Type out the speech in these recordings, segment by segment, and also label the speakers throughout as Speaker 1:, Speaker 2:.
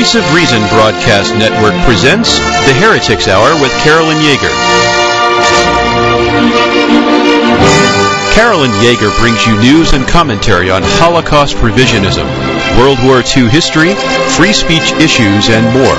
Speaker 1: Voice of Reason Broadcast Network presents The Heretics Hour with Carolyn Yeager. Carolyn Yeager brings you news and commentary on Holocaust revisionism, World War II history, free speech issues, and more.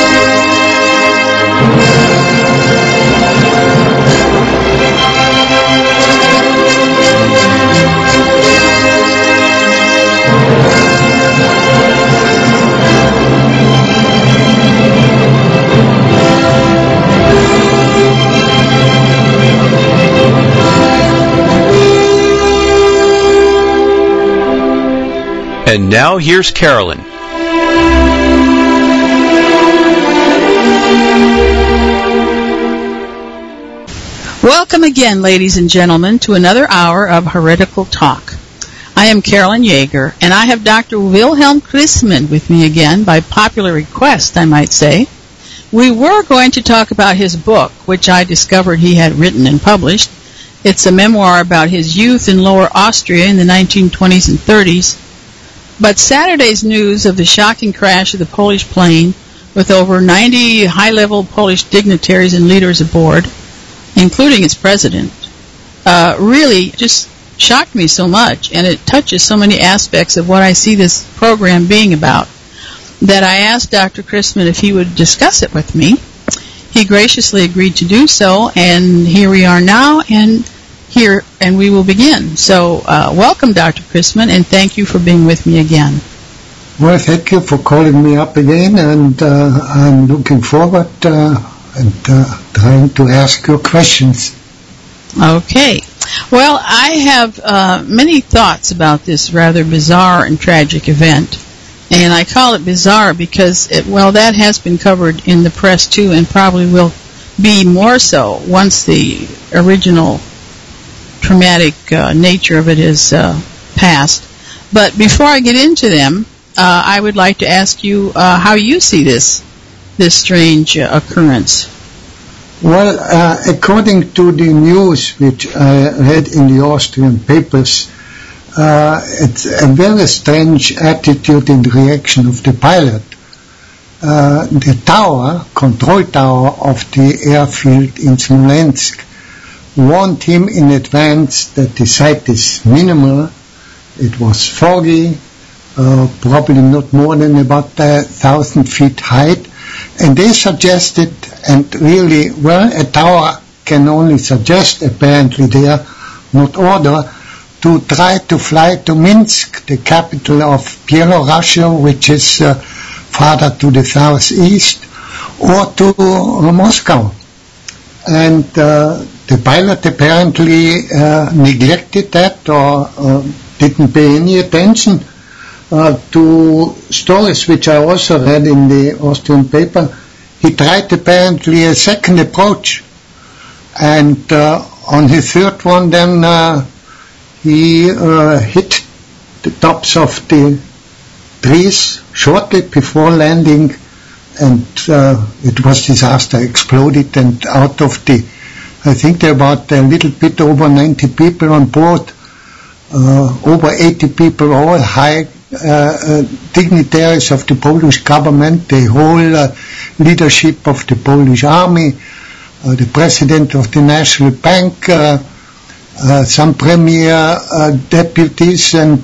Speaker 1: And now here's Carolyn.
Speaker 2: Welcome again, ladies and gentlemen, to another hour of Heretical Talk. I am Carolyn Yeager, and I have Dr. Wilhelm Christmann with me again, by popular request, I might say. We were going to talk about his book, which I discovered he had written and published. It's a memoir about his youth in Lower Austria in the 1920s and 30s. But Saturday's news of the shocking crash of the Polish plane with over 90 high-level Polish dignitaries and leaders aboard, including its president, really just shocked me so much, and it touches so many aspects of what I see this program being about, that I asked Dr. Christmann if he would discuss it with me. He graciously agreed to do so, and here we are now, and we will begin. So, welcome, Dr. Christmann, and thank you for being with me again.
Speaker 3: Well, thank you for calling me up again, and I'm looking forward and trying to ask your questions. Okay.
Speaker 2: Well, I have many thoughts about this rather bizarre and tragic event, and I call it bizarre because, that has been covered in the press too, and probably will be more so once the original traumatic nature of it is passed. But before I get into them, I would like to ask you how you see this strange occurrence.
Speaker 3: Well, according to the news which I read in the Austrian papers, it's a very strange attitude and reaction of the pilot. The control tower of the airfield in Smolensk warned him in advance that the site is minimal. It was foggy, probably not more than about 1,000 feet height, and they suggested, and really, a tower can only suggest, apparently there, not order, to try to fly to Minsk, the capital of Byelorussia, which is farther to the southeast, or to Moscow. And the pilot apparently neglected that or didn't pay any attention to stories which I also read in the Austrian paper. He tried apparently a second approach, and on his third one then he hit the tops of the trees shortly before landing, and it was disaster, exploded, and out of I think there were about a little bit over 90 people on board, over 80 people, all high dignitaries of the Polish government, the whole leadership of the Polish army, the president of the National Bank, some premier deputies, and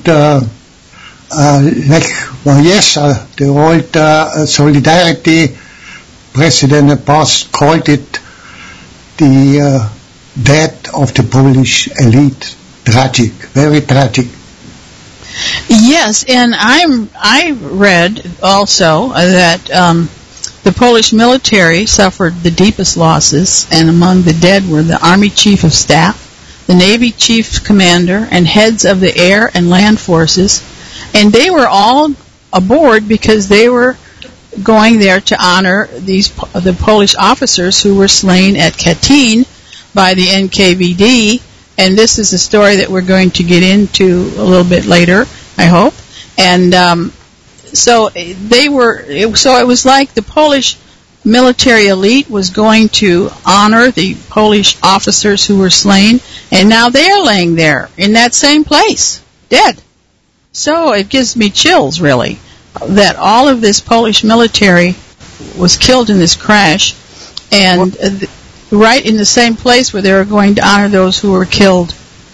Speaker 3: Lech Walesa, the old Solidarity president, boss, called it the death of the Polish elite. Tragic, very tragic.
Speaker 2: Yes, and I read also that the Polish military suffered the deepest losses, and among the dead were the Army Chief of Staff, the Navy Chief Commander, and heads of the air and land forces, and they were all aboard because they were going there to honor the Polish officers who were slain at Katyn by the NKVD, and this is a story that we're going to get into a little bit later, I hope. And so it was like the Polish military elite was going to honor the Polish officers who were slain, and now they're laying there in that same place, dead. So it gives me chills, really. that all of this Polish military was killed in this crash, and right in the same place where they were going to honor those who were killed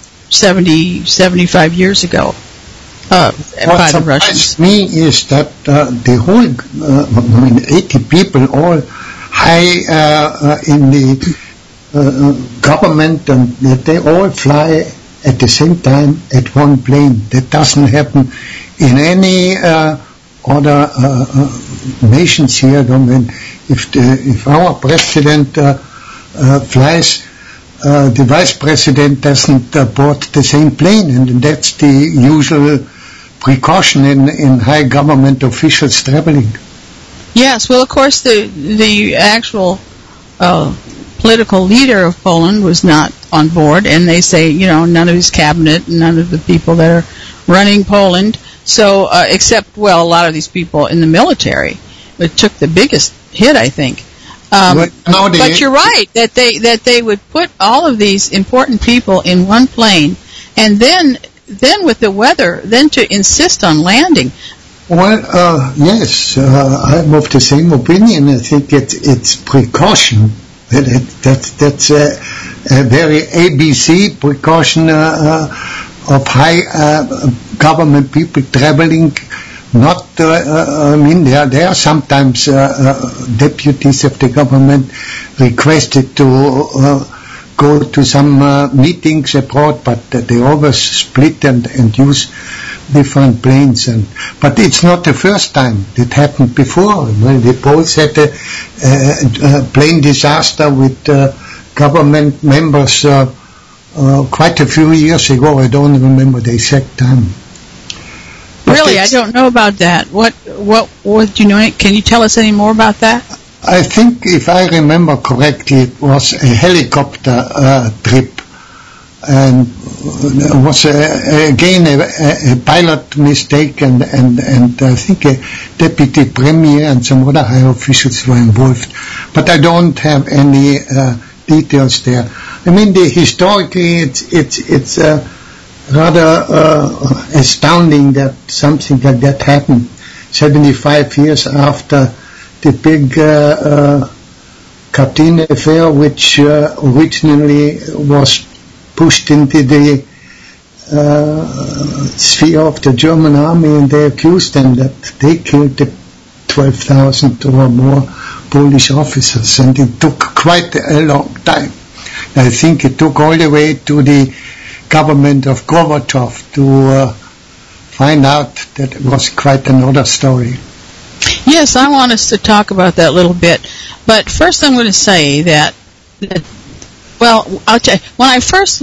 Speaker 2: 75 years ago by the Russians.
Speaker 3: What surprised me is that the whole, 80 people, all high in the government, and that they all fly at the same time at one plane. That doesn't happen in any other nations here. If our president flies, the vice president doesn't board the same plane, and that's the usual precaution in high government officials traveling.
Speaker 2: Yes, well, of course, the actual political leader of Poland was not on board, and they say, none of his cabinet, none of the people that are running Poland, so except, a lot of these people in the military, it took the biggest hit, I think. But you're right that they would put all of these important people in one plane, and then with the weather, then to insist on landing.
Speaker 3: Well, yes, I'm of the same opinion. I think it's precaution. That's a very ABC precaution of high government people traveling. Not, there are sometimes deputies of the government requested to go to some meetings abroad, but they always split and use different planes. But it's not the first time. It happened before. The Poles had a plane disaster with government members quite a few years ago. I don't remember the exact time.
Speaker 2: Really, I don't know about that. What do you know? Can you tell us any more about that?
Speaker 3: I think, if I remember correctly, it was a helicopter trip, and it was again a pilot mistake, and I think a deputy premier and some other high officials were involved, but I don't have any details there. Historically, it's rather astounding that something like that happened 75 years after the big Katyn affair, which originally was pushed into the sphere of the German army, and they accused them that they killed the 12,000 or more Polish officers, and it took quite a long time. I think it took all the way to the government of Gorbachev to find out that it was quite another story.
Speaker 2: Yes, I want us to talk about that a little bit. But first I'm going to say that I'll tell you, when I first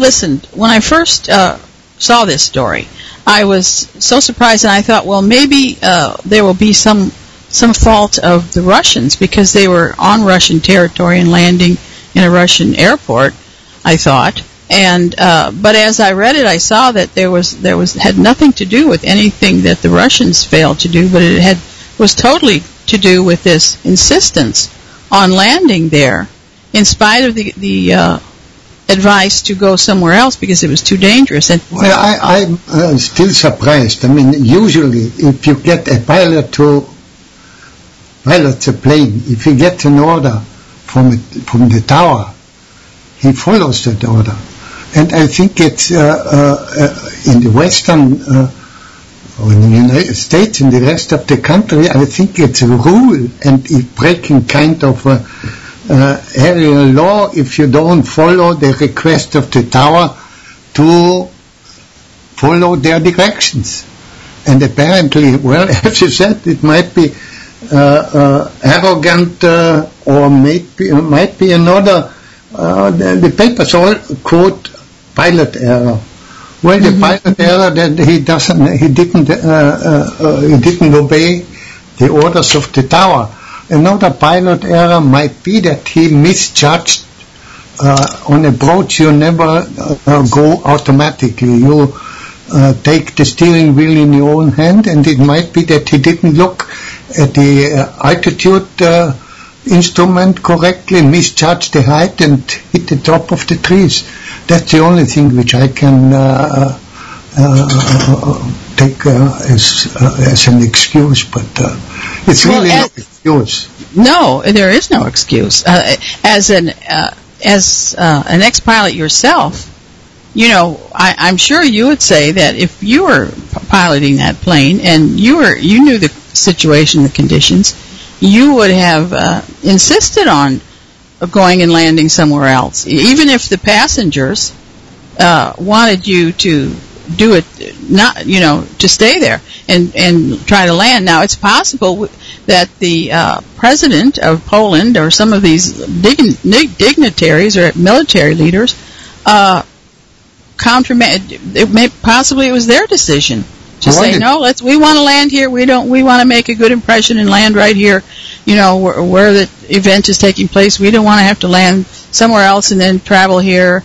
Speaker 2: saw this story, I was so surprised, and I thought, maybe there will be some fault of the Russians, because they were on Russian territory and landing in a Russian airport, I thought. And but as I read it, I saw that had nothing to do with anything that the Russians failed to do, but it was totally to do with this insistence on landing there, in spite of the advice to go somewhere else because it was too dangerous. And
Speaker 3: I'm still surprised. Usually, if you get a pilot to pilot a plane, if he gets an order from the tower, he follows that order. And I think it's in the Western or in the United States, in the rest of the country, I think it's a rule, and it's breaking kind of aerial law if you don't follow the request of the tower to follow their directions. And apparently, as you said, it might be arrogant or might be another. The papers all quote pilot error. Well, the pilot error that he didn't obey the orders of the tower. Another pilot error might be that he misjudged. On approach, you never go automatically. You take the steering wheel in your own hand, and it might be that he didn't look at the altitude instrument correctly, misjudged the height, and hit the top of the trees. That's the only thing which I can take as an excuse, but it's really no excuse.
Speaker 2: No, there is no excuse. As an ex-pilot yourself, you know, I'm sure you would say that if you were piloting that plane and you knew the situation, the conditions, you would have insisted on going and landing somewhere else, even if the passengers wanted you to do it, not, you know, to stay there and try to land. Now, it's possible that the president of Poland or some of these dignitaries or military leaders possibly it was their decision to say, no, we want to land here. We want to make a good impression and land right here, you know, where the event is taking place. We don't want to have to land somewhere else and then travel here.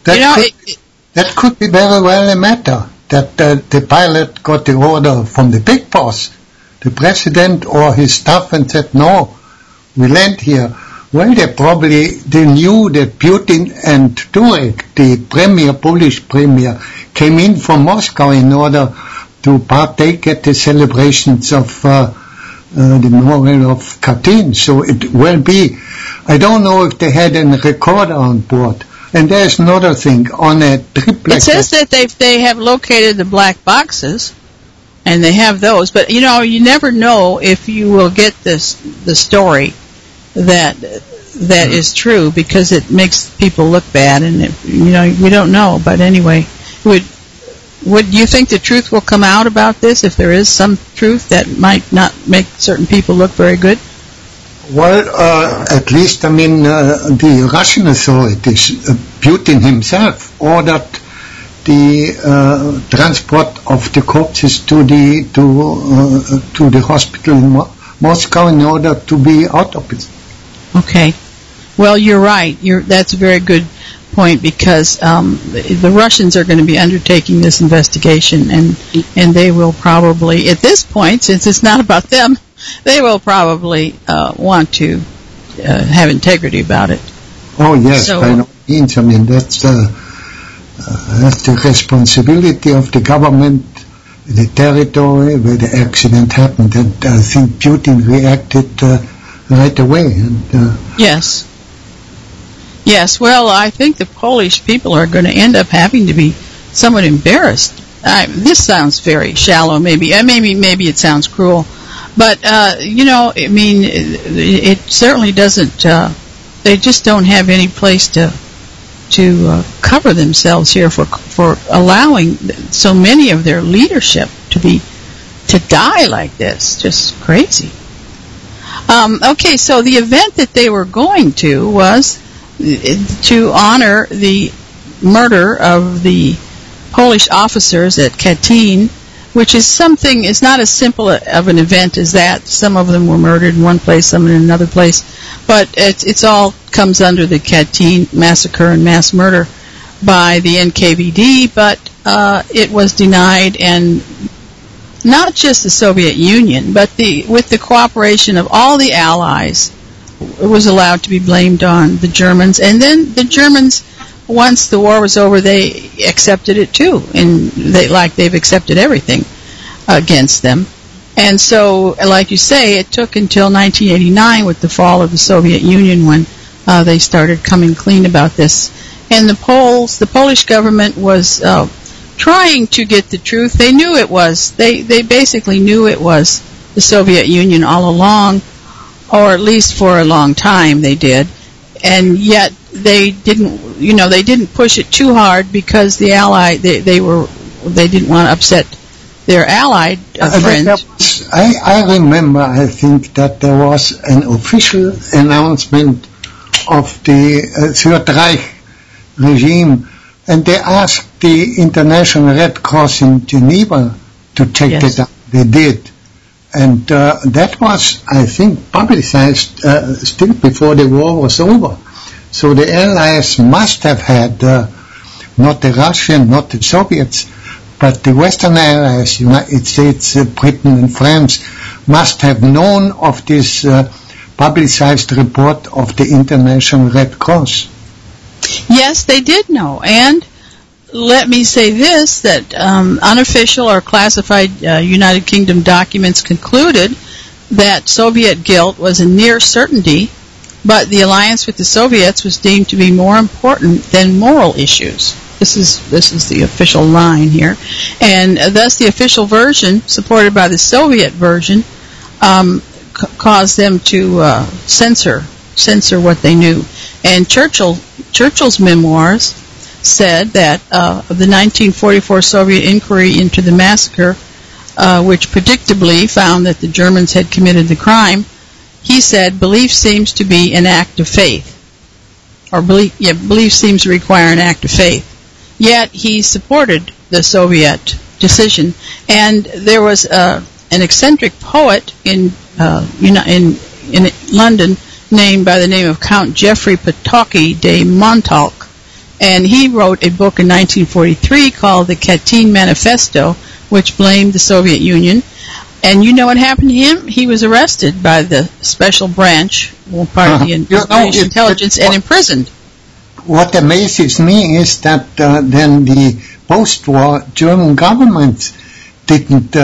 Speaker 3: That could be very well a matter, that the pilot got the order from the big boss, the president or his staff, and said, no, we land here. Well, they knew that Putin and Turek, the Polish premier, came in from Moscow in order to partake at the celebrations of the memorial of Katyn. So it will be, I don't know if they had a recorder on board. And there's another thing, on a trip like
Speaker 2: it says that they have located the black boxes, and they have those, but you know, you never know if you will get the story that is true, because it makes people look bad, and you know, we don't know. But anyway, would you think the truth will come out about this, if there is some truth that might not make certain people look very good?
Speaker 3: Well, at least, I mean, the Russian authorities, Putin himself, ordered the transport of the corpses to the hospital in Moscow in order to be autopsied.
Speaker 2: Okay. Well, you're right. That's a very good point, because the Russians are going to be undertaking this investigation, and they will probably, at this point, since it's not about them, they will probably want to have integrity about it.
Speaker 3: Oh yes, by no means. I mean, that's the responsibility of the government, the territory where the accident happened, and I think Putin reacted right away. And
Speaker 2: yes. Well, I think the Polish people are going to end up having to be somewhat embarrassed. This sounds very shallow, maybe it sounds cruel. But, you know, I mean, it certainly doesn't, they just don't have any place to cover themselves here for allowing so many of their leadership to die like this. Just crazy. Okay, so the event that they were going to was to honor the murder of the Polish officers at Katyn, which is something, it's not as simple of an event as that. Some of them were murdered in one place, some in another place, but it's all comes under the Katyn massacre and mass murder by the NKVD, but it was denied, and not just the Soviet Union, but with the cooperation of all the Allies, it was allowed to be blamed on the Germans, and then the Germans, once the war was over, they accepted it too, and they've accepted everything against them. And so, like you say, it took until 1989 with the fall of the Soviet Union when they started coming clean about this. And the Polish government was trying to get the truth. They knew it was. They basically knew it was the Soviet Union all along, or at least for a long time they did. And yet they didn't push it too hard, because the they didn't want to upset their allied friends.
Speaker 3: I remember, I think, that there was an official announcement of the Third Reich regime, and they asked the International Red Cross in Geneva to check it out. They did. And that was, I think, publicized still before the war was over. So the Allies must have had, not the Russians, not the Soviets, but the Western Allies, United States, Britain and France, must have known of this publicized report of the International Red Cross.
Speaker 2: Yes, they did know. And let me say this, that unofficial or classified United Kingdom documents concluded that Soviet guilt was a near certainty, but the alliance with the Soviets was deemed to be more important than moral issues. This is the official line here. And thus the official version, supported by the Soviet version, caused them to censor what they knew. And Churchill's memoirs said that of the 1944 Soviet inquiry into the massacre, which predictably found that the Germans had committed the crime, he said belief seems to be an act of faith, or belief seems to require an act of faith. Yet he supported the Soviet decision, and there was an eccentric poet in London named by the name of Count Geoffrey Potocki de Montauk, and he wrote a book in 1943 called the Katyn Manifesto, which blamed the Soviet Union. And you know what happened to him? He was arrested by the special branch, part of the intelligence, and imprisoned.
Speaker 3: What amazes me is that then the post-war German governments didn't,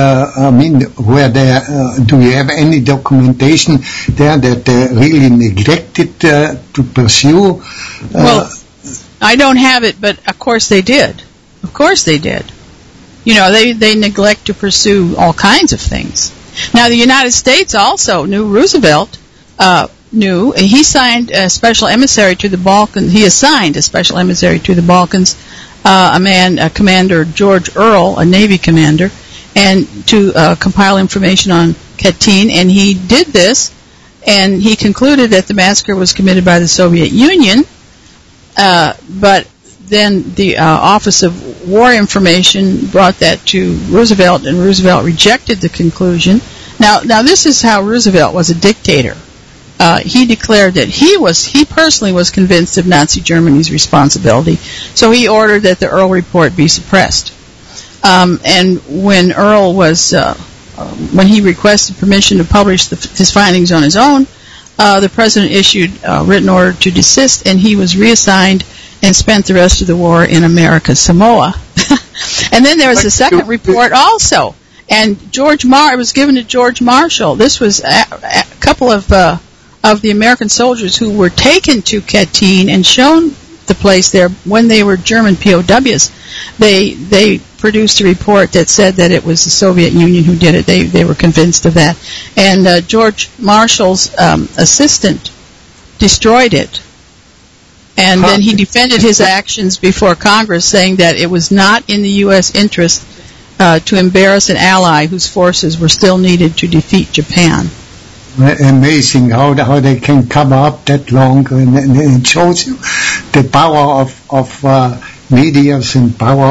Speaker 3: do you have any documentation there that they really neglected to pursue?
Speaker 2: Well, I don't have it, but of course they did. Of course they did. You know, they neglect to pursue all kinds of things. Now, the United States also knew Roosevelt he signed a special emissary to the Balkans. He assigned a special emissary to the Balkans, Commander George Earle, a Navy commander, and to compile information on Katyn. And he did this, and he concluded that the massacre was committed by the Soviet Union. But then the Office of War Information brought that to Roosevelt, and Roosevelt rejected the conclusion. Now this is how Roosevelt was a dictator. He declared that he personally was convinced of Nazi Germany's responsibility, so he ordered that the Earle report be suppressed. And when Earle when he requested permission to publish his findings on his own, the president issued a written order to desist, and he was reassigned and spent the rest of the war in America's Samoa. And then there was a second report also, and it was given to George Marshall. This was a couple of the American soldiers who were taken to Katyn and shown the place there when they were German POWs. They produced a report that said that it was the Soviet Union who did it. They were convinced of that. And George Marshall's assistant destroyed it. And then he defended his actions before Congress, saying that it was not in the U.S. interest to embarrass an ally whose forces were still needed to defeat Japan.
Speaker 3: Amazing how they can cover up that long, and it shows you the power of medias and power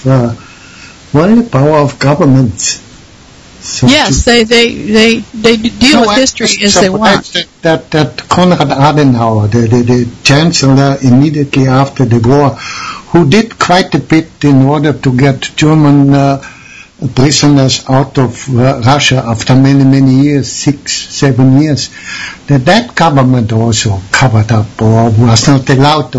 Speaker 3: of governments. So
Speaker 2: yes, they deal with history as they want.
Speaker 3: That Konrad Adenauer, the chancellor immediately after the war, who did quite a bit in order to get German prisoners out of Russia after many years, 6-7 years, that government also covered up or was not allowed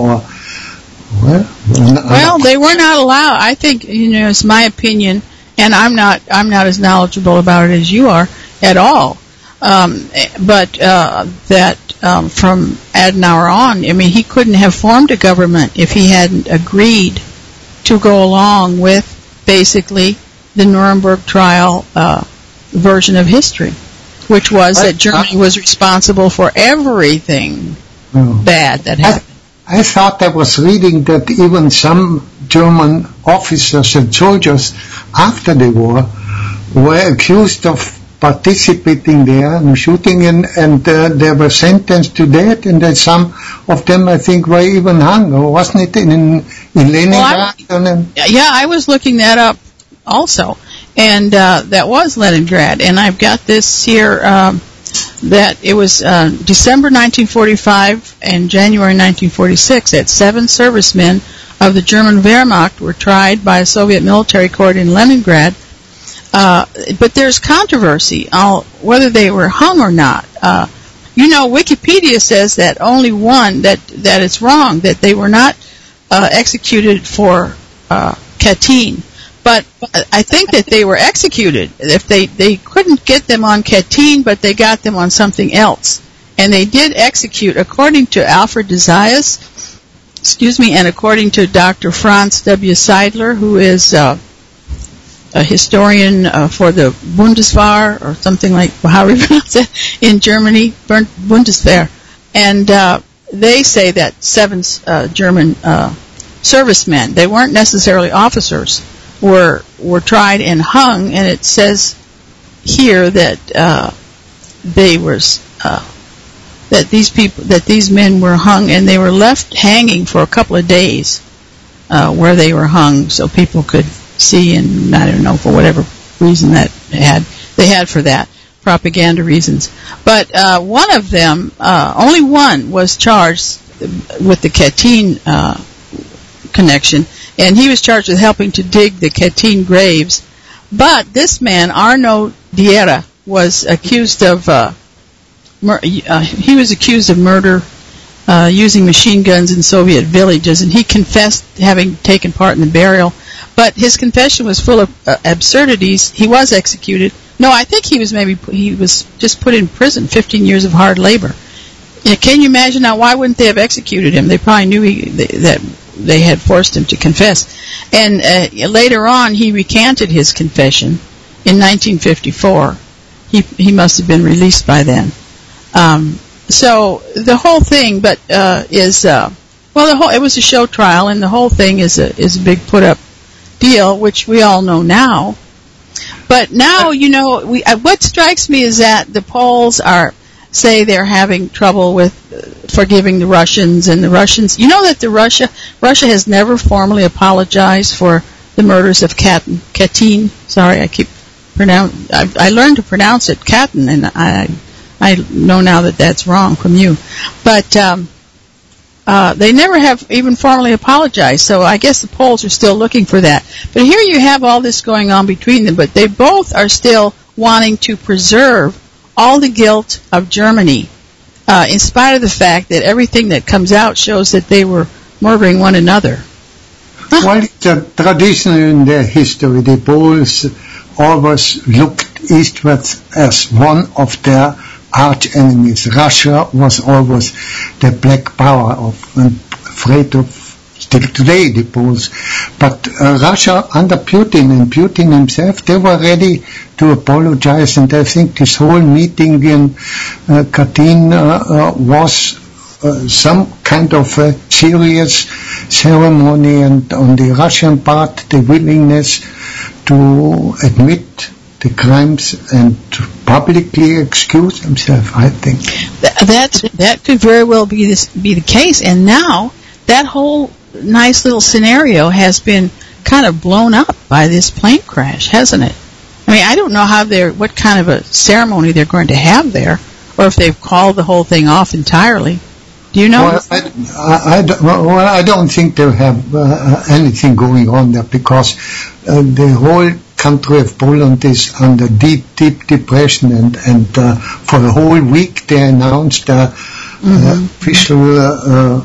Speaker 2: well, they were not allowed. I think, it's my opinion, and I'm not as knowledgeable about it as you are at all. But from Adenauer on, he couldn't have formed a government if he hadn't agreed to go along with basically the Nuremberg trial version of history, which was that Germany was responsible for everything bad that happened.
Speaker 3: I thought I was reading that even some German officers and soldiers after the war were accused of participating there and shooting, and they were sentenced to death, and then some of them, I think, were even hung, or wasn't it in Leningrad?
Speaker 2: Yeah, I was looking that up also, and that was Leningrad, and I've got this here that it was December 1945 and January 1946 that 7 servicemen of the German Wehrmacht were tried by a Soviet military court in Leningrad. But there's controversy on whether they were hung or not. Wikipedia says that only one, that it's wrong, that they were not executed for Katyn. But I think that they were executed. If they couldn't get them on Katyn, but they got them on something else. And they did execute, according to Alfred de Zayas, and according to Dr. Franz W. Seidler, who is a historian for the Bundeswehr, or something like how we pronounce it in Germany, Bundeswehr. And they say that 7 German servicemen, they weren't necessarily officers, were tried and hung, and it says here that these men were hung, and they were left hanging for a couple of days where they were hung, so people could see, and I don't know, for whatever reason that they had for that, propaganda reasons. But one of them, only one, was charged with the Katyn connection, and he was charged with helping to dig the Katyn graves. But this man, Arno Diera, was accused of murder using machine guns in Soviet villages, and he confessed having taken part in the burial. But his confession was full of absurdities. He was executed. No, I think he was just put in prison, 15 years of hard labor. Can you imagine now? Why wouldn't they have executed him? They probably knew that they had forced him to confess. And later on, he recanted his confession in 1954. He must have been released by then. So the whole thing, it was a show trial, and the whole thing is a big put-up deal, which we all know now. But now, what strikes me is that the Poles say they're having trouble with forgiving the Russians, and the Russians, that Russia has never formally apologized for the murders of Katyn. Sorry, I learned to pronounce it Katyn, and I know now that that's wrong from you. But they never have even formally apologized, so I guess the Poles are still looking for that. But here you have all this going on between them, but they both are still wanting to preserve all the guilt of Germany, in spite of the fact that everything that comes out shows that they were murdering one another.
Speaker 3: Well, it's a tradition in their history. The Poles always looked eastwards as one of their arch enemies. Russia was always the black power afraid of, still today, the Poles. But Russia under Putin, and Putin himself, they were ready to apologize, and I think this whole meeting in Katyn was some kind of a serious ceremony, and on the Russian part, the willingness to admit the crimes and to publicly excuse himself, I think.
Speaker 2: That could very well be the case, and now that whole nice little scenario has been kind of blown up by this plane crash, hasn't it? I mean, I don't know what kind of a ceremony they're going to have there, or if they've called the whole thing off entirely. Do you know?
Speaker 3: Well, I don't think they have anything going on there, because the whole country of Poland is under deep depression, and for a whole week they announced official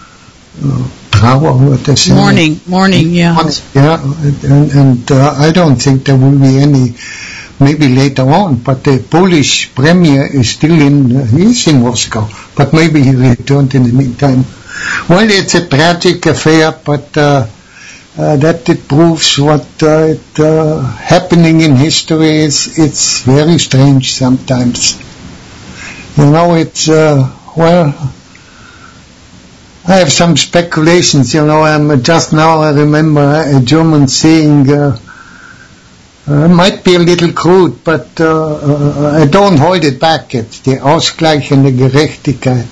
Speaker 2: mourning, yeah.
Speaker 3: And I don't think there will be any, maybe later on, but the Polish premier is still he's in Moscow, but maybe he returned in the meantime. Well, it's a tragic affair, but that it proves what happening in history is. It's very strange sometimes. It's I have some speculations. I remember a German saying, might be a little crude, but I don't hold it back. It's the ausgleichende Gerechtigkeit.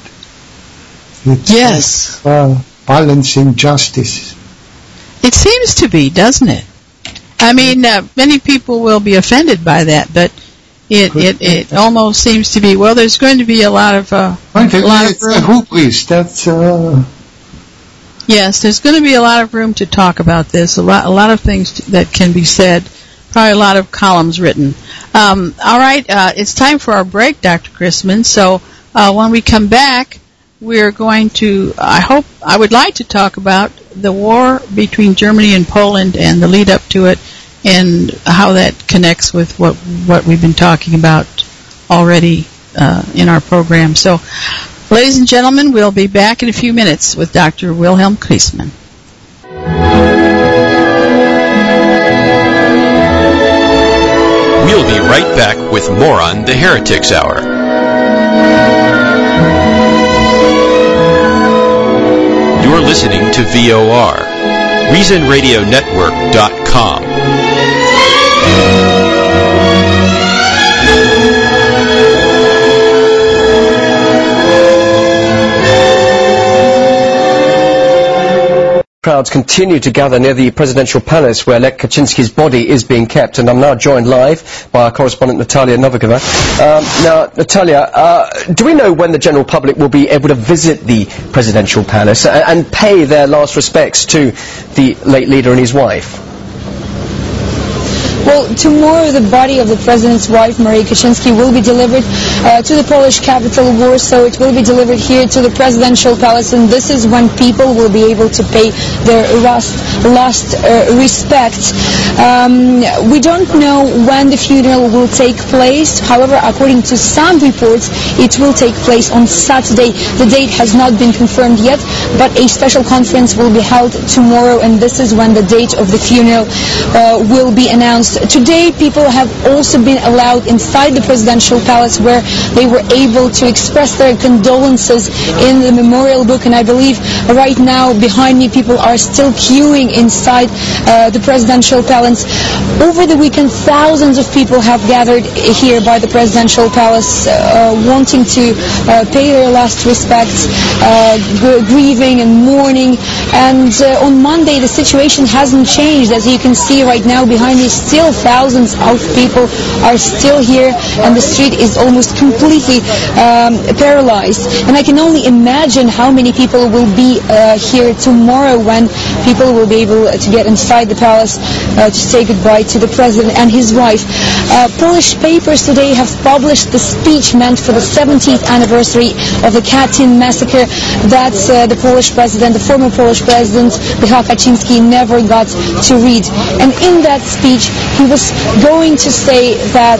Speaker 2: Yes.
Speaker 3: Balancing justice.
Speaker 2: It seems to be, doesn't it? I mean, many people will be offended by that, but it almost seems to be. Well, there's going to be a lot of
Speaker 3: hubris. That's.
Speaker 2: Yes, there's going to be a lot of room to talk about this. A lot of things that can be said. Probably a lot of columns written. All right, it's time for our break, Dr. Chrisman. So when we come back, we're going to. I would like to talk about the war between Germany and Poland and the lead up to it, and how that connects with what we've been talking about already in our program. So, ladies and gentlemen, we'll be back in a few minutes with Dr. Wilhelm Chrisman.
Speaker 1: We'll be right back with more on the Heretics Hour. You're listening to VOR, ReasonRadioNetwork.com.
Speaker 4: Crowds continue to gather near the presidential palace where Lech Kaczynski's body is being kept, and I'm now joined live by our correspondent Natalia Novikova. Now, Natalia, do we know when the general public will be able to visit the presidential palace and pay their last respects to the late leader and his wife?
Speaker 5: Well, tomorrow the body of the president's wife, Maria Kaczynski, will be delivered to the Polish capital, Warsaw. It will be delivered here to the presidential palace, and this is when people will be able to pay their last respect. We don't know when the funeral will take place. However, according to some reports, it will take place on Saturday. The date has not been confirmed yet, but a special conference will be held tomorrow, and this is when the date of the funeral will be announced. Today, people have also been allowed inside the presidential palace, where they were able to express their condolences in the memorial book, and I believe right now behind me people are still queuing inside the presidential palace. Over the weekend, thousands of people have gathered here by the presidential palace wanting to pay their last respects, grieving and mourning, and on Monday the situation hasn't changed. As you can see right now behind me, still thousands of people are still here, and the street is almost completely paralyzed. And I can only imagine how many people will be here tomorrow when people will be able to get inside the palace to say goodbye to the president and his wife. Polish papers today have published the speech meant for the 70th anniversary of the Katyn massacre that the Polish president, the former Polish president, Lech Kaczynski, never got to read. And in that speech, he was going to say that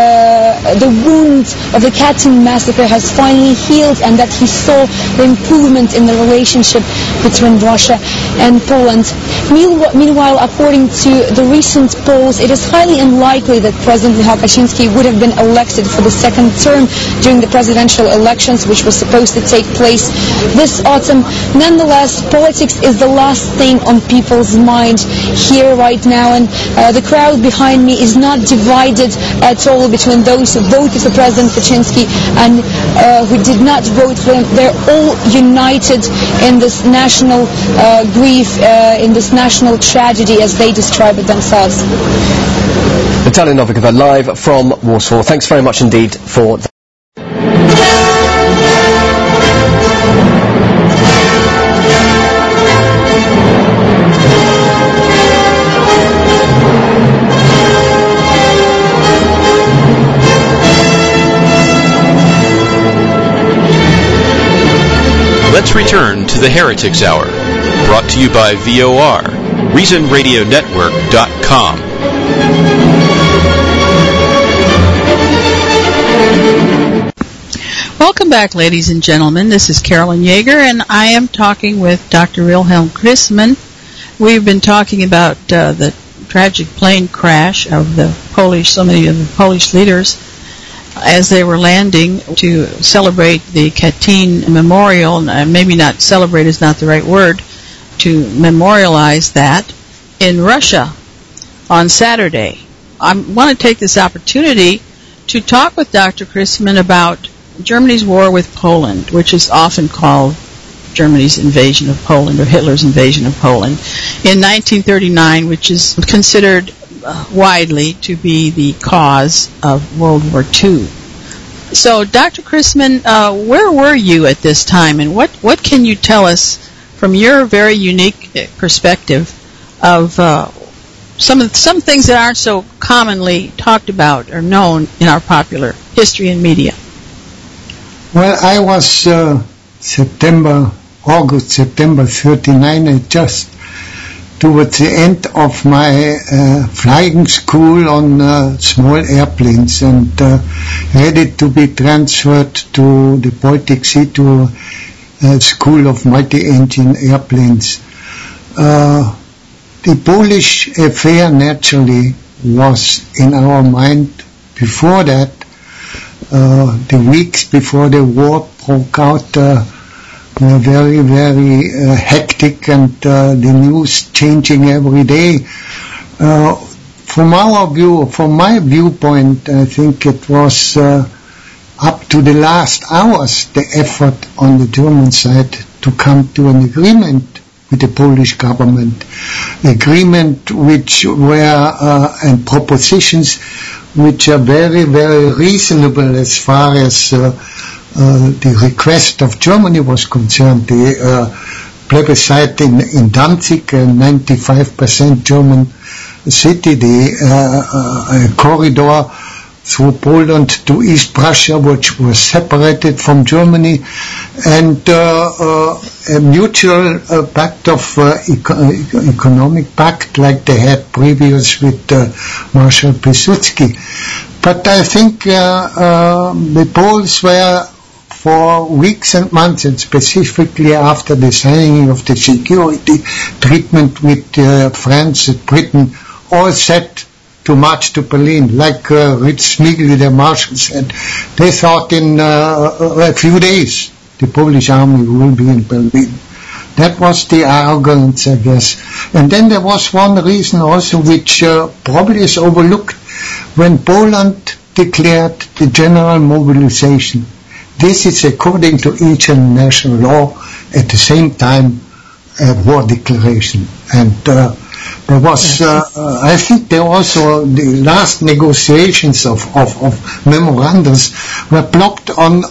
Speaker 5: the wound of the Katyn massacre has finally healed, and that he saw the improvement in the relationship between Russia and Poland. Meanwhile, according to the recent polls, it is highly unlikely that President Lech Kaczynski would have been elected for the second term during the presidential elections, which was supposed to take place this autumn. Nonetheless, politics is the last thing on people's mind here right now, and the crowd behind me is not divided at all between those who voted for President Kaczynski and who did not vote for him. They're all united in this national grief, in this national tragedy, as they describe it themselves.
Speaker 4: Natalia Novikova, live from Warsaw. Thanks very much indeed for that.
Speaker 1: Let's return to the Heretics Hour, brought to you by VOR, ReasonRadioNetwork.com.
Speaker 2: Welcome back, ladies and gentlemen. This is Carolyn Yeager, and I am talking with Dr. Wilhelm Chrisman. We've been talking about the tragic plane crash of so many of the Polish leaders as they were landing to celebrate the Katyn memorial. Maybe not celebrate is not the right word, to memorialize that in Russia on Saturday. I want to take this opportunity to talk with Dr. Chrisman about Germany's war with Poland, which is often called Germany's invasion of Poland or Hitler's invasion of Poland in 1939, which is considered widely to be the cause of World War II. So, Dr. Chrisman, where were you at this time, and what can you tell us from your very unique perspective of some things that aren't so commonly talked about or known in our popular history and media?
Speaker 3: Well, I was September August, September 39, just towards the end of my flying school on small airplanes, and ready to be transferred to the Baltic Sea to a school of multi-engine airplanes. The Polish affair naturally was in our mind before that. The weeks before the war broke out were very, very hectic, and the news changing every day. From my viewpoint, I think it was up to the last hours the effort on the German side to come to an agreement with the Polish government, agreement which were and propositions which are very, very reasonable as far as the request of Germany was concerned. The plebiscite in Danzig, a 95% German city, the corridor through Poland to East Prussia, which was separated from Germany, and a mutual pact of economic pact like they had previous with Marshal Piłsudski. But I think the Poles were for weeks and months, and specifically after the signing of the security treatment with France and Britain, all set to march to Berlin, like Ritz-Smigel, the Marshal, said. They thought in a few days the Polish army will be in Berlin. That was the arrogance, I guess. And then there was one reason also which probably is overlooked. When Poland declared the general mobilization, this is according to each international law at the same time a war declaration. And there was, I think there also the last negotiations of memorandums were blocked on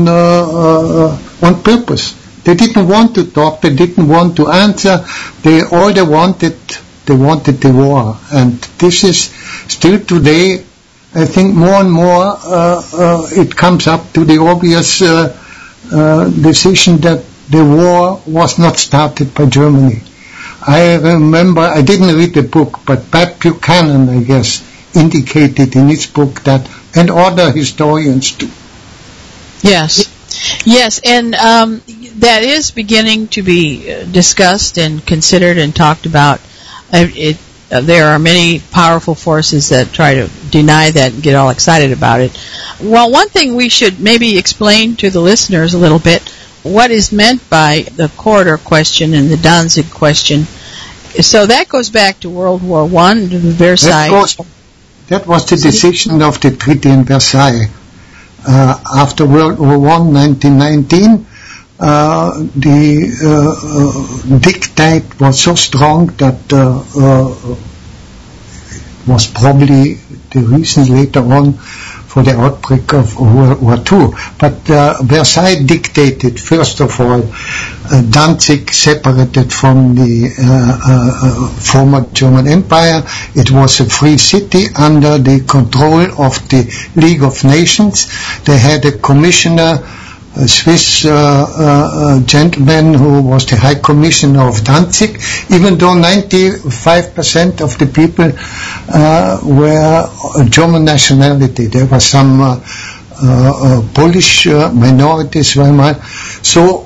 Speaker 3: purpose. They didn't want to talk. They didn't want to answer. They wanted the war. And this is still today. I think more and more it comes up to the obvious decision that the war was not started by Germany. I remember, I didn't read the book, but Pat Buchanan, I guess, indicated in his book that, and other historians too.
Speaker 2: Yes, and that is beginning to be discussed and considered and talked about. There are many powerful forces that try to deny that and get all excited about it. Well, one thing we should maybe explain to the listeners a little bit, what is meant by the corridor question and the Danzig question. So that goes back to World War I, to Versailles.
Speaker 3: That was the decision of the Treaty in Versailles. After World War I, 1919, the dictate was so strong that was probably the reason later on for the outbreak of World War II. But Versailles dictated, first of all, Danzig separated from the former German Empire. It was a free city under the control of the League of Nations. They had a commissioner, a Swiss gentleman who was the High Commissioner of Danzig, even though 95% of the people were German nationality. There were some Polish minorities. So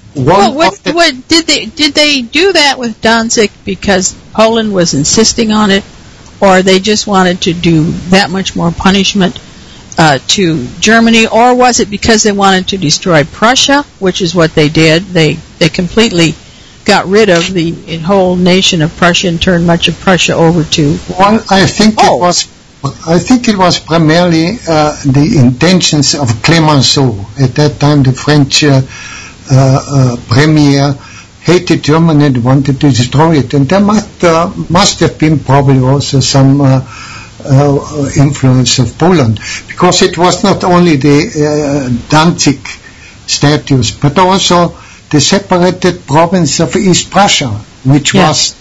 Speaker 2: did they do that with Danzig because Poland was insisting on it, or they just wanted to do that much more punishment to Germany, or was it because they wanted to destroy Prussia, which is what they did? They completely got rid of the whole nation of Prussia and turned much of Prussia over to.
Speaker 3: Well, I think it was primarily the intentions of Clemenceau. At that time, the French premier hated Germany and wanted to destroy it, and there must have been probably also some influence of Poland, because it was not only the Danzig status, but also the separated province of East Prussia, which was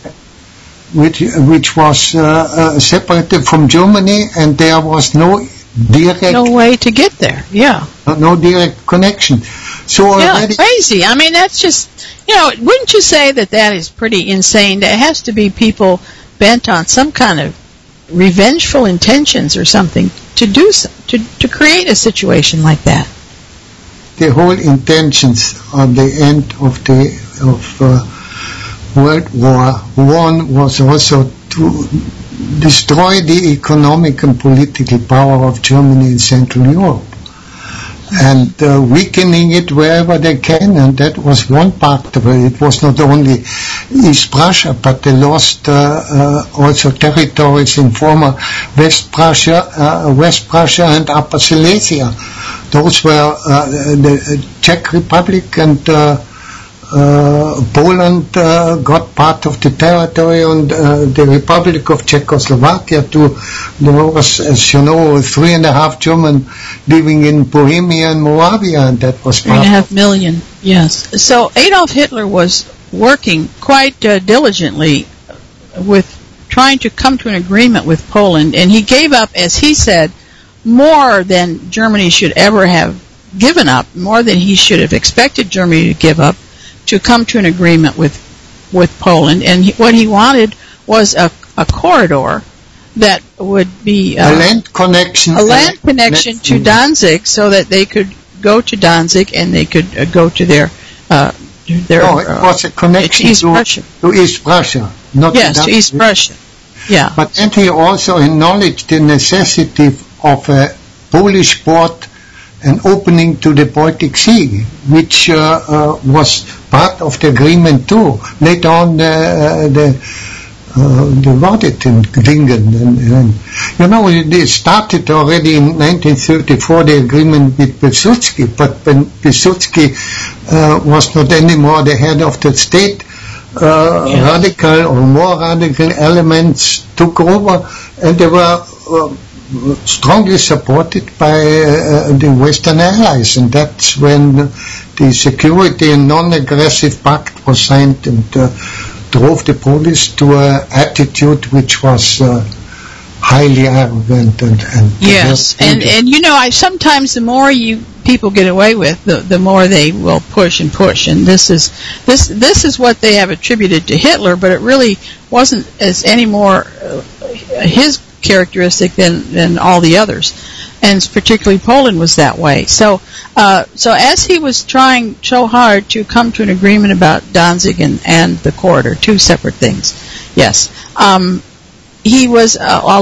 Speaker 3: separated from Germany, and there was no way to get there. No direct connection. So already,
Speaker 2: crazy. I mean, that's just, wouldn't you say that is pretty insane? There has to be people bent on some kind of revengeful intentions or something to do to create a situation like that.
Speaker 3: The whole intentions of the end of World War I was also to destroy the economic and political power of Germany in Central Europe, and weakening it wherever they can, and that was one part of it. It was not only East Prussia, but they lost also territories in former West Prussia and Upper Silesia. Those were the Czech Republic and Poland got part of the territory, and the Republic of Czechoslovakia too. There was, as you know, 3.5 German living in Bohemia and Moravia, and that was part
Speaker 2: 3.5 million, yes. So Adolf Hitler was working quite diligently with trying to come to an agreement with Poland, and he gave up, as he said, more than Germany should ever have given up, more than he should have expected Germany to give up, to come to an agreement with Poland. And what he wanted was a corridor that would be
Speaker 3: a land connection
Speaker 2: to Danzig, so that they could go to Danzig and they could go to their
Speaker 3: it was a connection to East Prussia, not
Speaker 2: to East Prussia. Yeah.
Speaker 3: But and he also acknowledged the necessity of a Polish port and opening to the Baltic Sea, which was part of the agreement too. Later on, they wrote it in Lingen. And it started already in 1934, the agreement with Pilsudski, but when Pilsudski was not anymore the head of the state, radical or more radical elements took over, and they were strongly supported by the Western Allies, and that's when the Security and Non-Aggressive Pact was signed and drove the Polish to an attitude which was highly arrogant and
Speaker 2: yes, and sometimes the more people get away with, the more they will push, and this is what they have attributed to Hitler, but it really wasn't as any more his characteristic than all the others, and particularly Poland was that way. So as he was trying so hard to come to an agreement about Danzig and the corridor, two separate things, yes, he was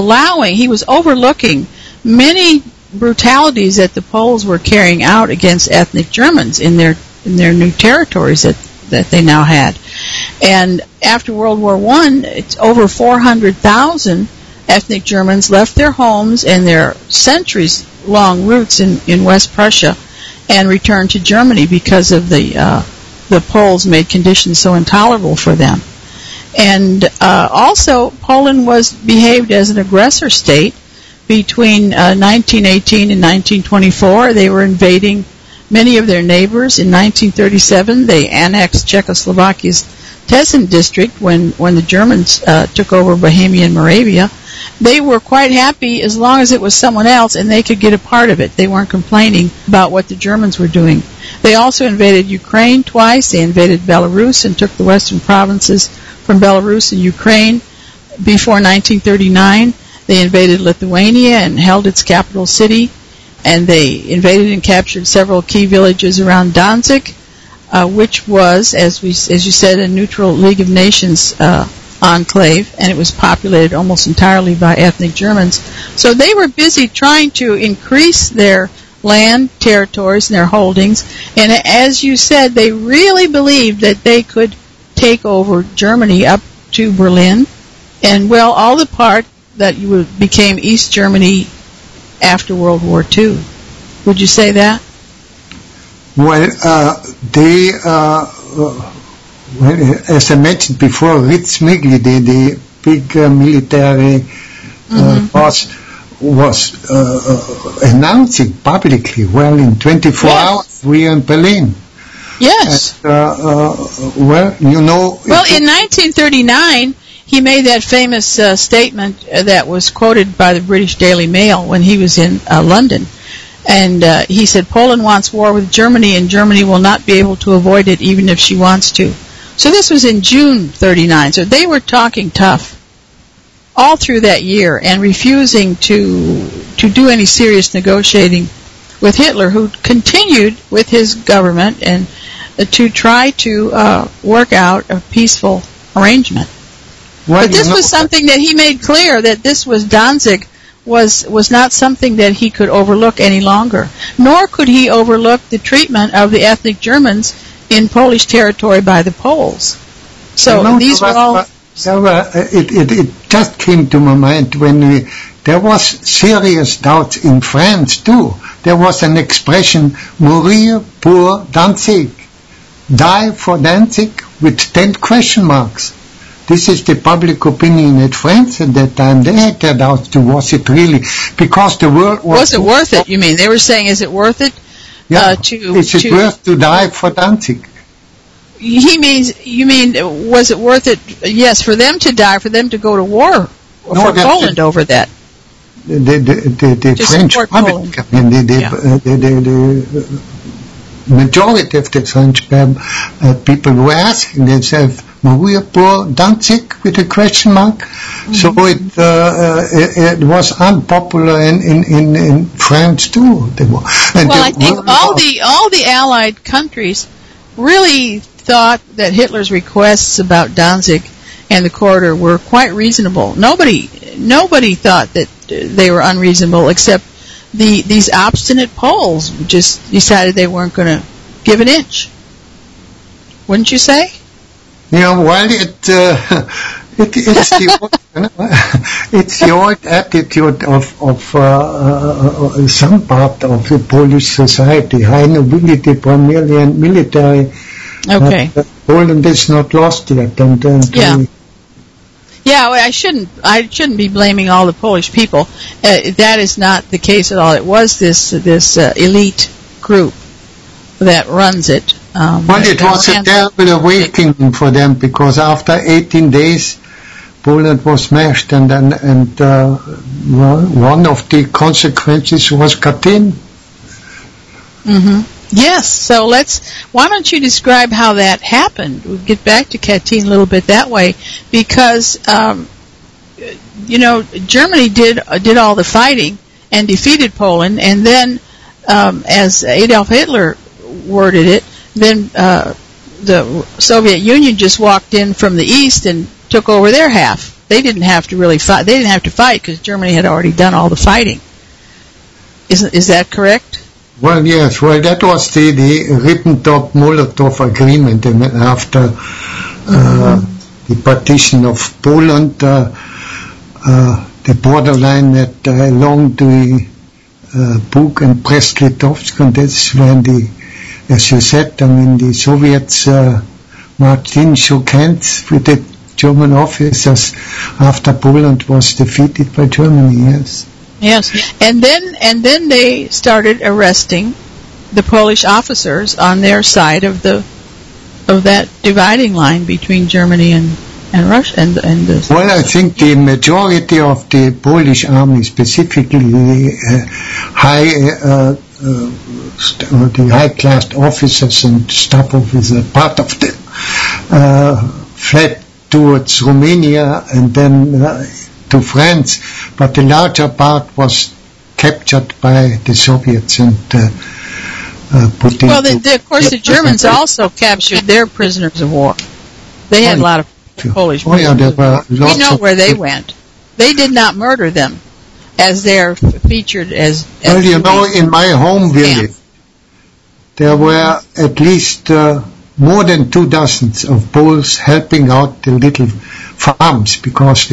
Speaker 2: overlooking many brutalities that the Poles were carrying out against ethnic Germans in their new territories that they now had. And after World War I, it's over 400,000 ethnic Germans left their homes and their centuries-long roots in West Prussia and returned to Germany because of the Poles made conditions so intolerable for them. And also, Poland behaved as an aggressor state between 1918 and 1924. They were invading many of their neighbors. In 1937, they annexed Czechoslovakia's Tesin district when the Germans took over Bohemia and Moravia. They were quite happy as long as it was someone else and they could get a part of it. They weren't complaining about what the Germans were doing. They also invaded Ukraine twice. They invaded Belarus and took the western provinces from Belarus and Ukraine. Before 1939, they invaded Lithuania and held its capital city. And they invaded and captured several key villages around Danzig, which was, as you said, a neutral League of Nations enclave, and it was populated almost entirely by ethnic Germans. So they were busy trying to increase their land, territories, and their holdings, and as you said, they really believed that they could take over Germany up to Berlin, and all the part that became East Germany after World War II. Would you say that?
Speaker 3: Well, as I mentioned before, Ritz Migli, the big military boss, was announcing publicly, in 24 hours we are in Berlin.
Speaker 2: Yes.
Speaker 3: And, in
Speaker 2: 1939, he made that famous statement that was quoted by the British Daily Mail when he was in London. And he said, Poland wants war with Germany, and Germany will not be able to avoid it even if she wants to. So this was in June 39. So they were talking tough all through that year and refusing to do any serious negotiating with Hitler, who continued with his government and to try to work out a peaceful arrangement.
Speaker 3: Well,
Speaker 2: but this was something that he made clear, that this was Danzig was not something that he could overlook any longer, nor could he overlook the treatment of the ethnic Germans in Polish territory by the Poles. So these were all...
Speaker 3: It just came to my mind when there was serious doubts in France too. There was an expression, mourir pour Danzig, die for Danzig, with 10 question marks. This is the public opinion in France at that time. They had their doubts too. Was it really? Because the world
Speaker 2: was it worth it? You mean they were saying, is it worth it?
Speaker 3: Yeah. Is it worth to die for Danzig?
Speaker 2: You mean was it worth it? Yes, for them to die, for them to go to war for Poland over that.
Speaker 3: The French public, I mean, the majority of the French people were asking themselves, "Mourir pour Danzig?" with a question mark. Mm-hmm. So it was unpopular in France too.
Speaker 2: I think all the Allied countries really thought that Hitler's requests about Danzig and the corridor were quite reasonable. Nobody thought that they were unreasonable, except these obstinate Poles just decided they weren't going to give an inch. Wouldn't you say?
Speaker 3: Yeah, well, it's the old attitude of some part of the Polish society, high nobility primarily and military.
Speaker 2: Okay.
Speaker 3: Poland is not lost yet,
Speaker 2: Yeah, well, I shouldn't be blaming all the Polish people. That is not the case at all. It was this elite group that runs it.
Speaker 3: It was a terrible awakening for them, because after 18 days, Poland was smashed, and one of the consequences was Katyn.
Speaker 2: Mm-hmm. Yes, so why don't you describe how that happened? We'll get back to Katyn a little bit that way, because, Germany did all the fighting and defeated Poland, and then, as Adolf Hitler worded it, then the Soviet Union just walked in from the east and took over their half. They didn't have to really fight. They didn't have to fight because Germany had already done all the fighting. Is that correct?
Speaker 3: Well, yes. Well, that was the Ribbentrop-Molotov agreement, and after the partition of Poland, the borderline along the Bug and Brest-Litovsk, and that's when as you said, the Soviets marched in, shook hands with the German officers after Poland was defeated by Germany. Yes.
Speaker 2: Yes, and then they started arresting the Polish officers on their side of that dividing line between Germany and Russia and the.
Speaker 3: Well, I think the majority of the Polish army, specifically the high-class officers and staff officers, part of them fled towards Romania and then to France, but the larger part was captured by the Soviets and put in.
Speaker 2: Well, of course, the Germans also captured their prisoners of war. They had a lot of Polish prisoners. We know where they went. They did not murder them, as they're featured as
Speaker 3: well, in my home village, there were at least more than 2 dozens of Poles helping out the little farms, because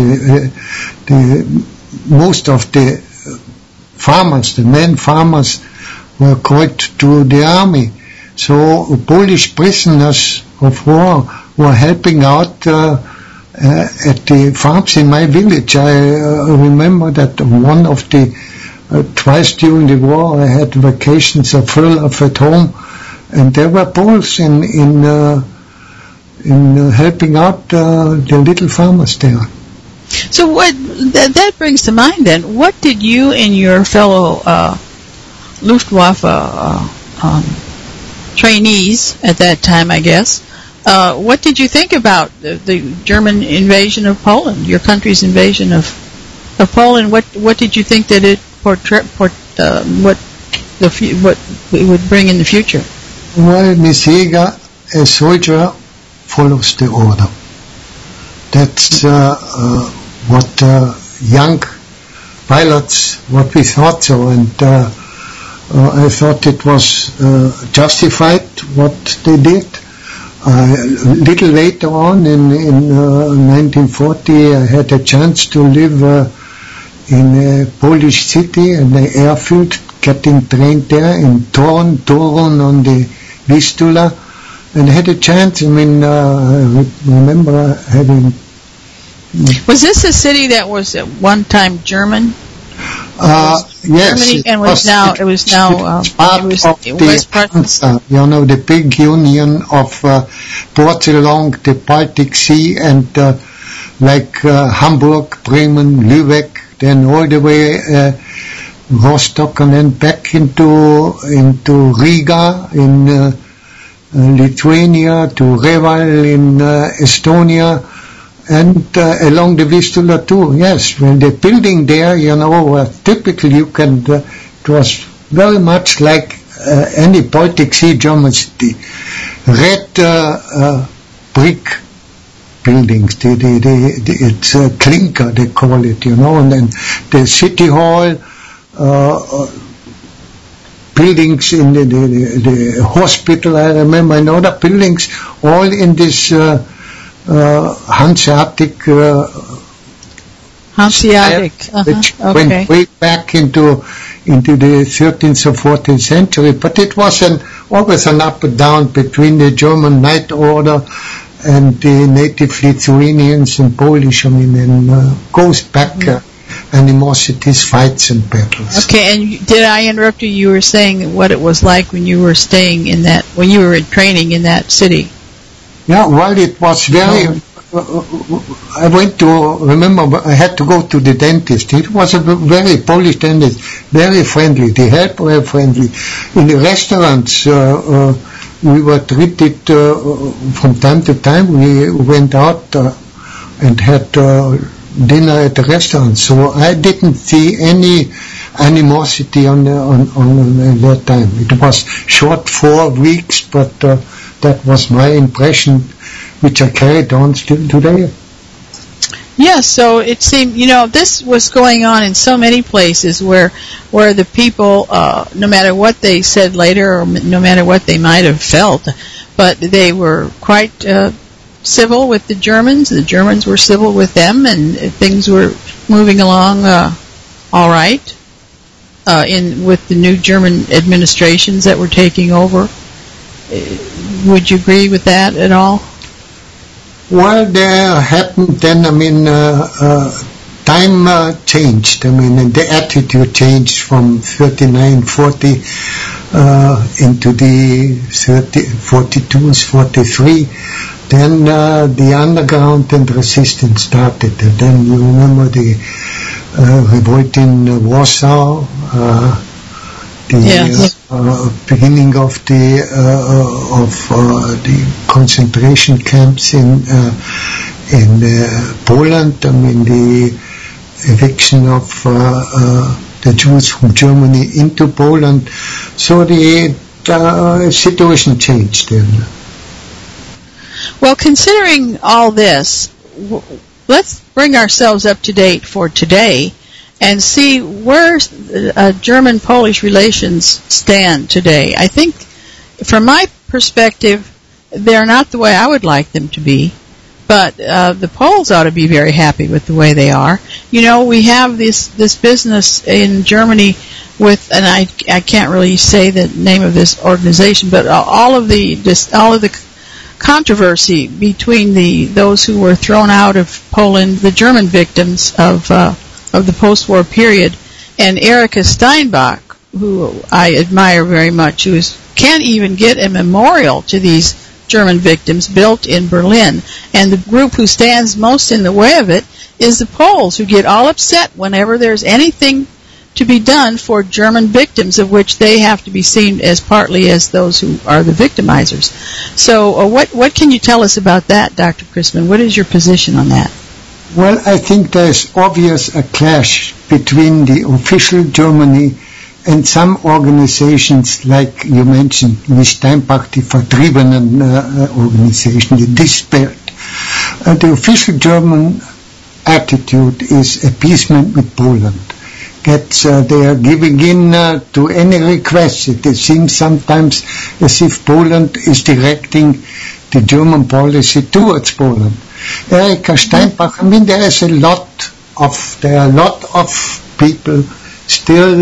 Speaker 3: most of the farmers, the men farmers, were called to the army. So Polish prisoners of war were helping out at the farms in my village. I remember that one of the twice during the war I had vacations of furlough at home, and there were Poles in helping out the little farmers there.
Speaker 2: So what that brings to mind then? What did you and your fellow Luftwaffe trainees at that time, I guess. What did you think about the German invasion of Poland, your country's invasion of Poland? What did you think that it what it would bring in the future?
Speaker 3: Well, Miss Jäger, a soldier follows the order. That's what young pilots, what we thought so, and I thought it was justified what they did. A little later on, in 1940, I had a chance to live in a Polish city, in the airfield, getting trained there in Torun on the Vistula, and I had a chance. I mean, I remember having.
Speaker 2: Was this a city that was at one time German?
Speaker 3: Yes,
Speaker 2: Germany, and was now it was part of
Speaker 3: the big union of ports along the Baltic Sea, and like Hamburg, Bremen, Lübeck, then all the way Rostock, and then back into Riga in Lithuania, to Reval in Estonia. And along the Vistula too, yes. When the building there, typically you can, it was very much like any Baltic Sea German city. Red brick buildings, it's clinker, they call it, and then the city hall, buildings in the hospital, I remember, and other buildings, all in this Hanseatic, which went way back into the 13th or 14th century. But it was always an up and down between the German Knight Order and the native Lithuanians and Polish. I mean, and goes back animosities, fights, and battles.
Speaker 2: Okay, and did I interrupt you? You were saying what it was like when you were staying in that, when you were in training in that city.
Speaker 3: Yeah, well, it was very. I went to, remember, I had to go to the dentist. It was a very Polish dentist, very friendly. The help were friendly. In the restaurants, we were treated from time to time. We went out and had dinner at the restaurant. So I didn't see any animosity on that time. It was short 4 weeks, but that was my impression, which I carried on still today.
Speaker 2: Yes, so it seemed, this was going on in so many places where the people, no matter what they said later or no matter what they might have felt, but they were quite civil with the Germans were civil with them, and things were moving along all right with the new German administrations that were taking over. Would you agree with that at all?
Speaker 3: Well, there happened then, time changed. And the attitude changed from 39, 40 into the 42s, 43. Then the underground and resistance started. And then you remember the revolt in Warsaw, beginning of the concentration camps in Poland. The eviction of the Jews from Germany into Poland. So the situation changed then.
Speaker 2: Well, considering all this, let's bring ourselves up to date for today and see where German-Polish relations stand today. I think, from my perspective, they're not the way I would like them to be, but the Poles ought to be very happy with the way they are. We have this business in Germany with, and I can't really say the name of this organization, but all of the controversy between those who were thrown out of Poland, the German victims of the post-war period, and Erika Steinbach, who I admire very much, who can't even get a memorial to these German victims built in Berlin. And the group who stands most in the way of it is the Poles, who get all upset whenever there's anything to be done for German victims, of which they have to be seen as partly as those who are the victimizers. So what can you tell us about that, Dr. Christman? What is your position on that?
Speaker 3: Well, I think there's obvious a clash between the official Germany and some organizations, like you mentioned, the Steinbach, the Vertriebenen organization, the Dispelt. The official German attitude is appeasement with Poland. They are giving in to any request. It seems sometimes as if Poland is directing the German policy towards Poland. Erika Steinbach, I mean, there are a lot of people still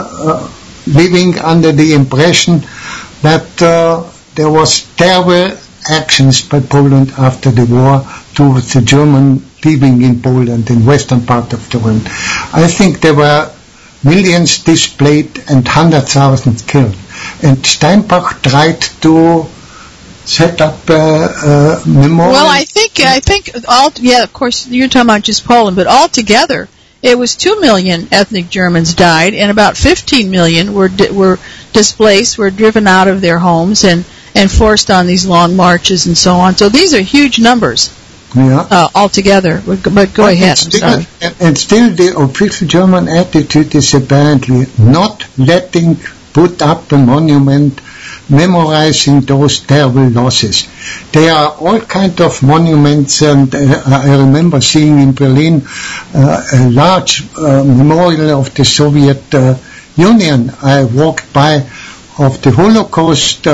Speaker 3: living under the impression that there was terrible actions by Poland after the war towards the German living in Poland, in western part of the world. I think there were millions displaced and 100,000 killed. And Steinbach tried to set up a memorial.
Speaker 2: Well, I think of course, you're talking about just Poland, but altogether, it was 2 million ethnic Germans died, and about 15 million were displaced, were driven out of their homes and forced on these long marches and so on. So these are huge numbers.
Speaker 3: Yeah.
Speaker 2: Altogether. But go ahead.
Speaker 3: And still the official German attitude is apparently not letting put up a monument memorizing those terrible losses. There are all kinds of monuments, and I remember seeing in Berlin a large memorial of the Soviet Union. I walked by of the Holocaust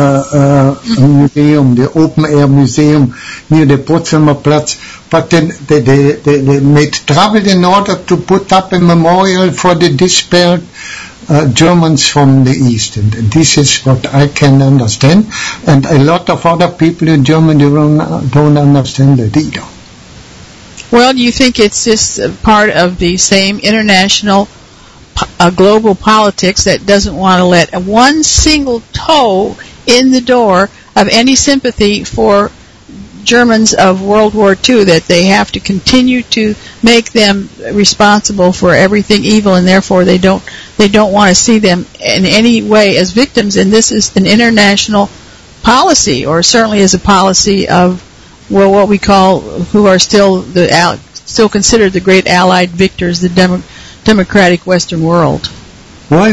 Speaker 3: museum, the open-air museum near the Potsdamer Platz, but then they made trouble in order to put up a memorial for the disparate Germans from the East. And this is what I can understand, and a lot of other people in Germany don't understand that either.
Speaker 2: Well, do you think it's just part of the same international global politics that doesn't want to let one single toe in the door of any sympathy for Germans of World War II, that they have to continue to make them responsible for everything evil, and therefore they don't want to see them in any way as victims? And this is an international policy, or certainly is a policy of, well, what we call, who are still considered the great Allied victors, the democratic Western world.
Speaker 3: Well,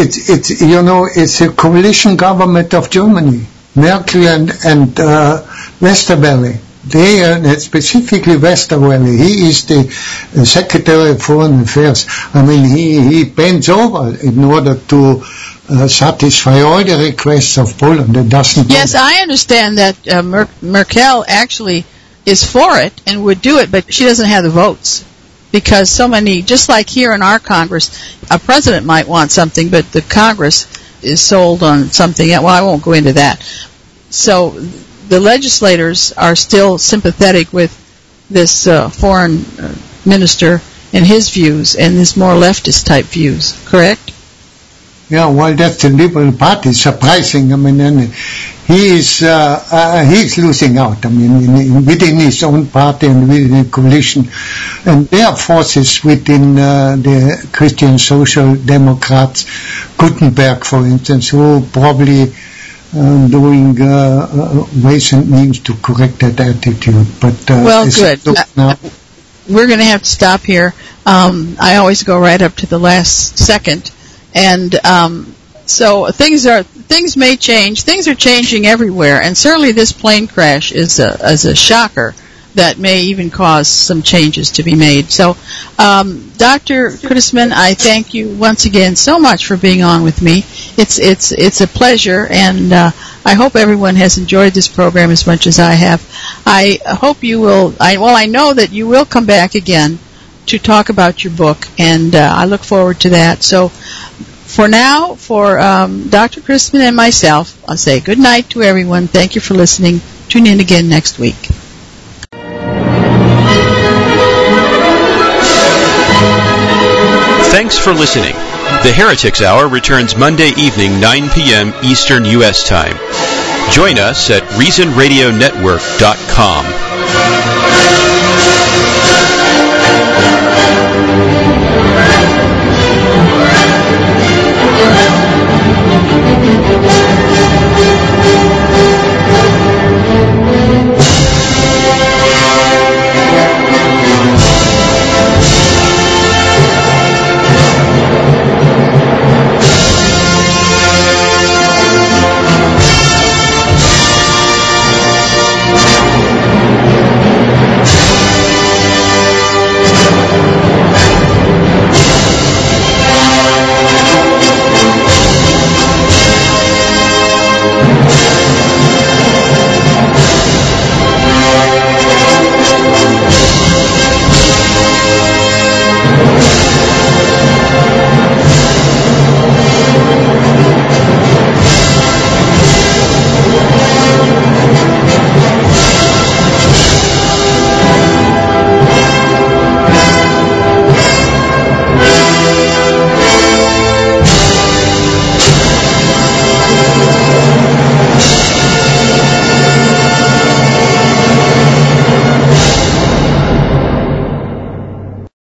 Speaker 3: it's a coalition government of Germany. Merkel and Westerwelle. They, specifically Westerwelle, he is the Secretary of Foreign Affairs. I mean, he bends over in order to satisfy all the requests of Poland. It doesn't.
Speaker 2: Yes, I understand that Merkel actually is for it and would do it, but she doesn't have the votes. Because so many, just like here in our Congress, a president might want something, but the Congress is sold on something. Well, I won't go into that. So the legislators are still sympathetic with this foreign minister and his views and his more leftist type views, correct?
Speaker 3: Yeah, well, that's the Liberal Party. Surprising. I mean, he's losing out. I mean, within his own party and within the coalition, and there are forces within the Christian Social Democrats, Gutenberg, for instance, who probably doing ways and means to correct that attitude. But
Speaker 2: well, good. We're going to have to stop here. I always go right up to the last second. And so things may change. Things are changing everywhere, and certainly this plane crash is a shocker that may even cause some changes to be made. So, Dr. Christman, I thank you once again so much for being on with me. It's a pleasure, and I hope everyone has enjoyed this program as much as I have. I hope you will. I know that you will come back again to talk about your book, and I look forward to that. So for now, for Dr. Christman and myself, I'll say good night to everyone. Thank you for listening. Tune in again next week.
Speaker 1: Thanks for listening. The Heretics Hour returns Monday evening, 9 p.m. Eastern U.S. Time. Join us at ReasonRadioNetwork.com.